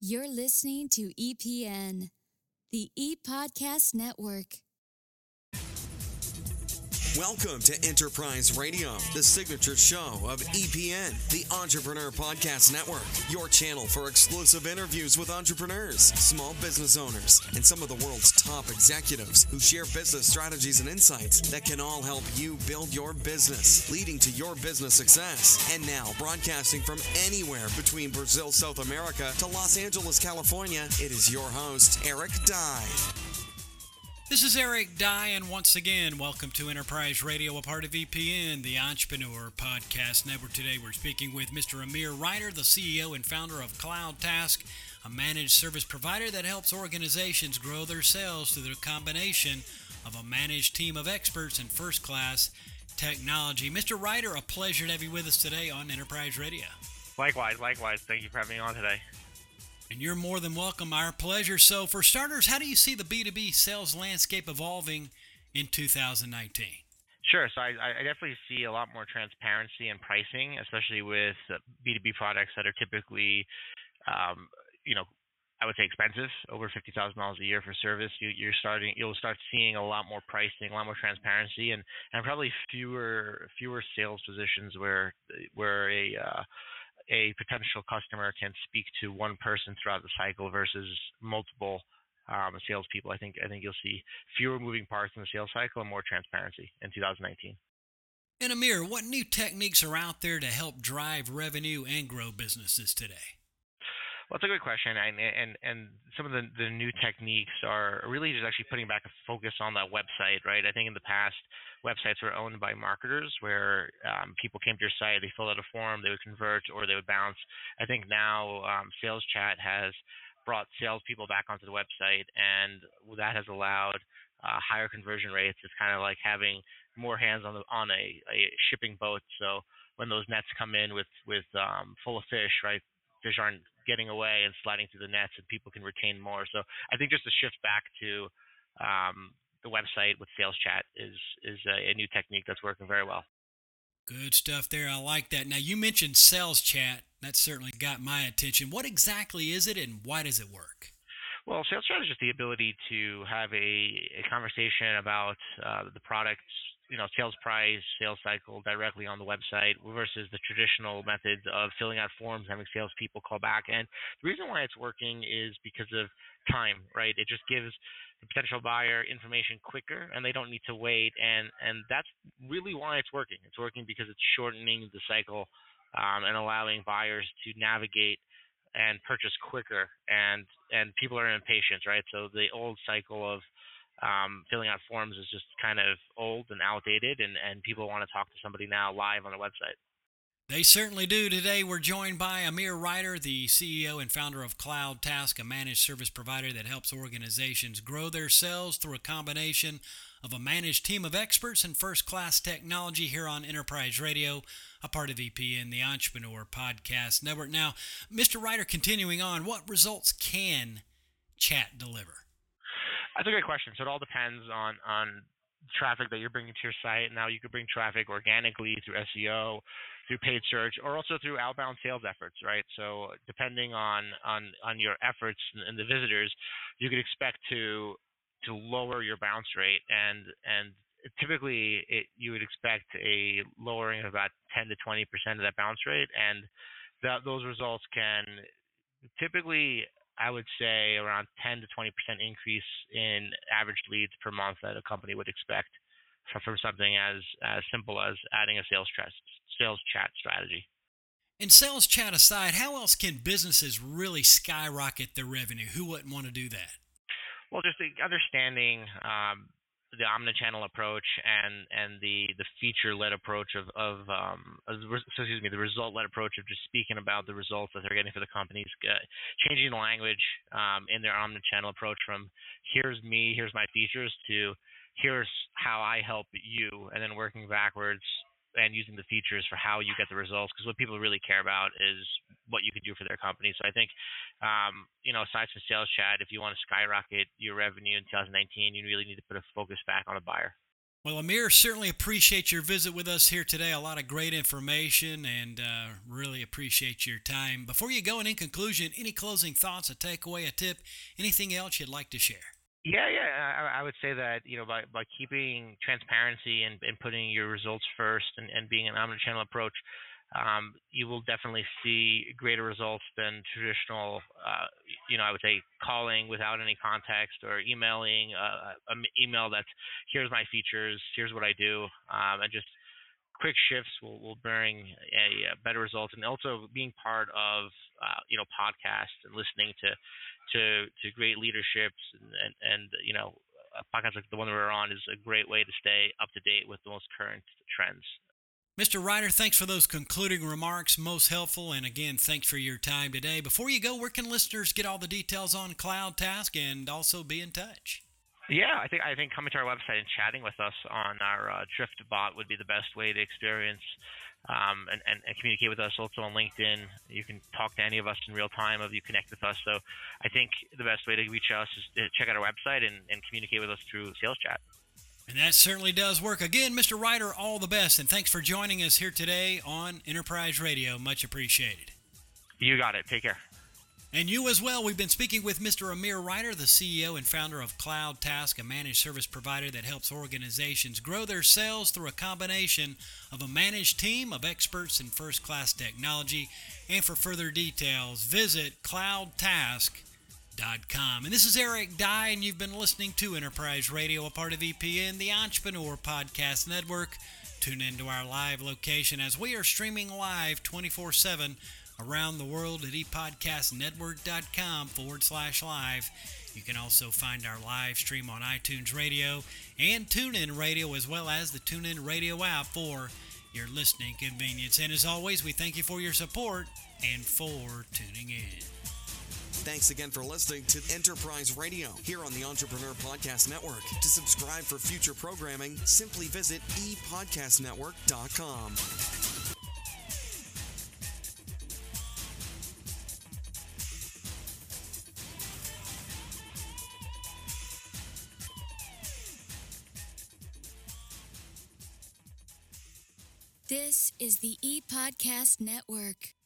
You're listening to EPN, the ePodcast Network. Welcome to Enterprise Radio, the signature show of EPN, the Entrepreneur Podcast Network, your channel for exclusive interviews with entrepreneurs, small business owners, and some of the world's top executives who share business strategies and insights that can all help you build your business, leading to your business success. And now, broadcasting from anywhere between Brazil, South America to Los Angeles, California, it is your host, Eric Dye. This is Eric Dye, and once again, welcome to Enterprise Radio, a part of EPN, the Entrepreneur Podcast Network. Today, we're speaking with Mr. Amir Reiter, the CEO and founder of CloudTask, a managed service provider that helps organizations grow their sales through the combination of a managed team of experts and first-class technology. Mr. Reiter, a pleasure to have you with us today on Enterprise Radio. Likewise. Thank you for having me on today. And you're more than welcome. Our pleasure. So for starters, how do you see the B2B sales landscape evolving in 2019? Sure. So I definitely see a lot more transparency in pricing, especially with B2B products that are typically, I would say expensive, over $50,000 a year for service. You'll start seeing a lot more pricing, a lot more transparency, and probably fewer sales positions where a potential customer can speak to one person throughout the cycle versus multiple salespeople. I think you'll see fewer moving parts in the sales cycle and more transparency in 2019. And Amir, what new techniques are out there to help drive revenue and grow businesses today? Well, that's a good question, and some of the new techniques are really just actually putting back a focus on that website, right? I think in the past, websites were owned by marketers where people came to your site, they filled out a form, they would convert, or they would bounce. I think now Sales Chat has brought salespeople back onto the website, and that has allowed higher conversion rates. It's kind of like having more hands on a shipping boat. So when those nets come in with full of fish, right? Fish aren't getting away and sliding through the nets, and people can retain more. So I think just a shift back to the website with Sales Chat is a new technique that's working very well. Good stuff there. I like that. Now, you mentioned Sales Chat. That certainly got my attention. What exactly is it, and why does it work? Well, Sales Chat is just the ability to have a conversation about the product's sales price, sales cycle directly on the website versus the traditional methods of filling out forms, having salespeople call back. And the reason why it's working is because of time, right? It just gives the potential buyer information quicker, and they don't need to wait. And that's really why it's working. It's working because it's shortening the cycle and allowing buyers to navigate and purchase quicker. And people are impatient, right? So the old cycle of filling out forms is just kind of old and outdated, and people want to talk to somebody now live on the website. They certainly do. Today, we're joined by Amir Reiter, the CEO and founder of CloudTask, a managed service provider that helps organizations grow their sales through a combination of a managed team of experts and first-class technology here on Enterprise Radio, a part of EPN, the Entrepreneur Podcast Network. Now, Mr. Reiter, continuing on, what results can chat deliver? That's a great question. So it all depends on traffic that you're bringing to your site. Now you could bring traffic organically through SEO, through paid search, or also through outbound sales efforts, right? So depending on your efforts and the visitors, you could expect to lower your bounce rate, and typically you would expect a lowering of about 10 to 20% of that bounce rate, and those results can typically, I would say, around 10 to 20% increase in average leads per month that a company would expect from something as simple as adding a sales chat strategy. And Sales Chat aside, how else can businesses really skyrocket their revenue? Who wouldn't want to do that? Well, just understanding the omnichannel approach and the feature-led approach the result-led approach of just speaking about the results that they're getting for the companies, changing the language in their omnichannel approach from here's me, here's my features, to here's how I help you, and then working backwards and using the features for how you get the results, because what people really care about is what you can do for their company. So I think, aside from Sales Chat, if you want to skyrocket your revenue in 2019, you really need to put a focus back on the buyer. Well, Amir, certainly appreciate your visit with us here today. A lot of great information, and really appreciate your time. Before you go, and in conclusion, any closing thoughts, a takeaway, a tip, anything else you'd like to share? Yeah. I would say that, by keeping transparency and putting your results first and being an omnichannel approach, you will definitely see greater results than traditional, I would say calling without any context, or emailing an email that's, here's my features, here's what I do, and just quick shifts will bring a better result. And also being part of, podcasts and listening to great leaderships and a podcast like the one that we're on is a great way to stay up to date with the most current trends. Mr. Ryder, thanks for those concluding remarks. Most helpful. And again, thanks for your time today. Before you go, where can listeners get all the details on CloudTask and also be in touch? Yeah, I think coming to our website and chatting with us on our Drift bot would be the best way to experience and communicate with us. Also on LinkedIn, you can talk to any of us in real time if you connect with us. So I think the best way to reach us is to check out our website and communicate with us through Sales Chat. And that certainly does work. Again, Mr. Ryder, all the best, and thanks for joining us here today on Enterprise Radio. Much appreciated. You got it. Take care. And you as well. We've been speaking with Mr. Amir Ryder, the CEO and founder of CloudTask, a managed service provider that helps organizations grow their sales through a combination of a managed team of experts in first-class technology. And for further details, visit cloudtask.com. And this is Eric Dye, and you've been listening to Enterprise Radio, a part of EPN, the Entrepreneur Podcast Network. Tune into our live location as we are streaming live 24/7 around the world at epodcastnetwork.com/live. You can also find our live stream on iTunes Radio and TuneIn Radio, as well as the TuneIn Radio app for your listening convenience. And as always, we thank you for your support and for tuning in. Thanks again for listening to Enterprise Radio here on the Entrepreneur Podcast Network. To subscribe for future programming, simply visit epodcastnetwork.com. This is the ePodcast Network.